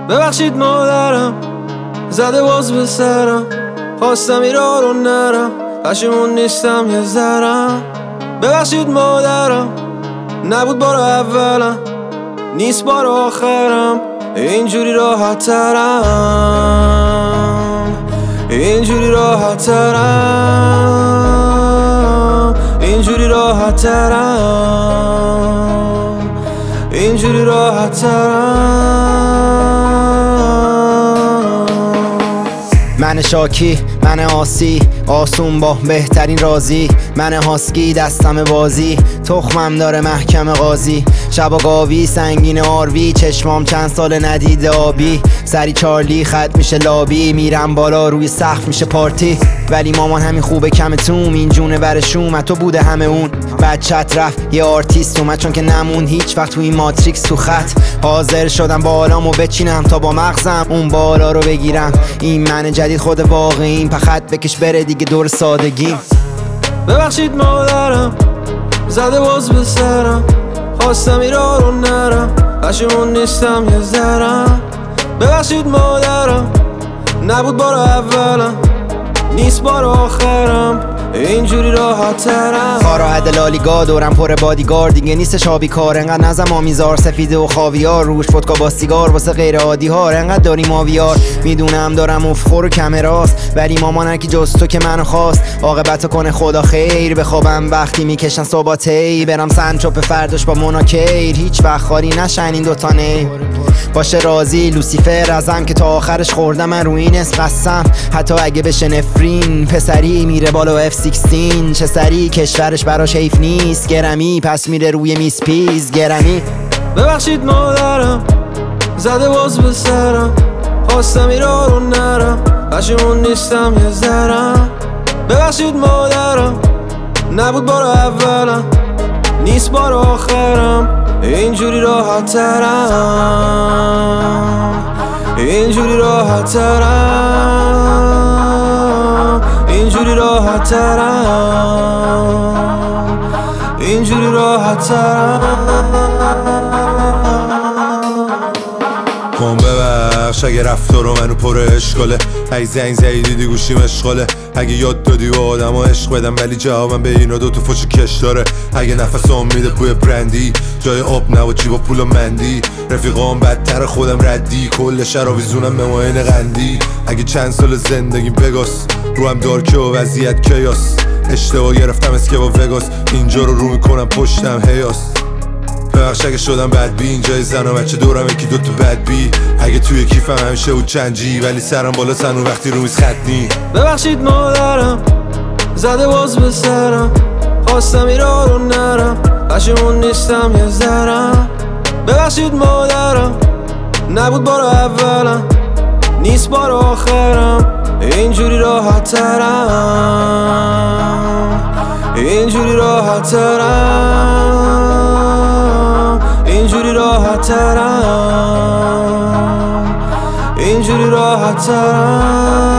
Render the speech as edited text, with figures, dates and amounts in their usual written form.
ببخشید مادرم زده باز به سرم، خواستم ایران رو نرم، پشیمون نیستم یه ذرم. ببخشید مادرم نبود بار اولم، نیست بار آخرم، اینجوری راحت ترم، اینجوری راحت ترم، اینجوری راحت ترم، اینجوری راحت ترم. من شاکی، من آسی، آسون با بهترین رازی، من هاسکی دستم بازی، تخمم داره محکم قاضی، شبا گاوی سنگین آروی، چشمام چند سال ندیده آبی، سری چارلی خط میشه لابی، میرم بالا روی سقف میشه پارتی، ولی مامان همین خوبه کم توم، این جونه برشوم تو بوده همه اون، بچت رفت یه آرتیست اومد چون که نمون هیچ وقت تو این ماتریکس تو خط، حاضر شدم بالامو بچینم تا با مغزم اون بالا رو بگیرم، این من جدید خود واقعیم، پخت بکش بره دیگه دور سادگیم. ببخشید مادرم زده باز به سرم، خواستم ایران رو نرم، پشیمون نیستم یه ذرم. ببخشید مادرم نبود بار اولم، نیست بار آخرم، اینجوری راحت ترم. کارا حد لالیگا دورم پر بادیگار، دیگه نیستش آبی کار، انقدر نزم آمیزار سفیده و خاویار، روش فتکا با سیگار واسه غیر عادی ها، انقدر داریم آویار، میدونم دارم افخور و کمراست، ولی مامان هرکی جز تو که منو خواست، عاقبتو کنه خدا خیر، بخوابم وقتی میکشن صباتی، برم سنچوپ فرداش با مناکیر، هیچ وقت خالی نشن این دوتا نی باشه راضی. لوسیفر ازم که تا آخرش خوردم من روی این اسم قسم، حتی اگه بشه نفرین پسری میره بالا F16، چه سری کشورش براش حیف نیست، گرمی پس میره روی میز پیز گرمی. ببخشید مادرم زده باز به سرم، خواستم ایران رو نرم، پشیمون نیستم یه ذرم. ببخشید مادرم نبود بار اولم، نیست بار آخرم، اینجوری راحت ترم، اینجوری راحت ترم، اینجوری راحت ترم، اینجوری راحت ترم. ببخش اگه رفتار رو منو پر اشکاله، اگه زنگ زدی دیدی گوشیم اشغاله، اگه یاد دادی و آدم ها عشق بدم ولی جوابم به اینا دوتا فوش کش داره، اگه نفس هم میده بوی برندی جای آب نه و جیبا پول و مندی، رفیقام بدتر خودم ردی، کل شهر آویزونم به ماین قندی، اگه چند سال زندگیم بگاس رو هم دارکه و وضعیت کیاس، اشتباه گرفتم اسکه با وگاس، اینجا رو میکنم پشتم هیاس. ببخش اگه شدم بدبی اینجای زن و بچه دورم یکی دوتا بدبی، اگه توی کیفم همیشه بود چنجی ولی سرم بالا سنو وقتی رو میز خطنی. ببخشید مادرم زده باز به سرم، خواستم ایران رو نرم، پشیمون نیستم یه ذرم. ببخشید مادرم نبود بار اولم، نیست بار آخرم، اینجوری راحت ترم، اینجوری راحت ترم، اینجوری راحت ترم، اینجوری راحت ترم.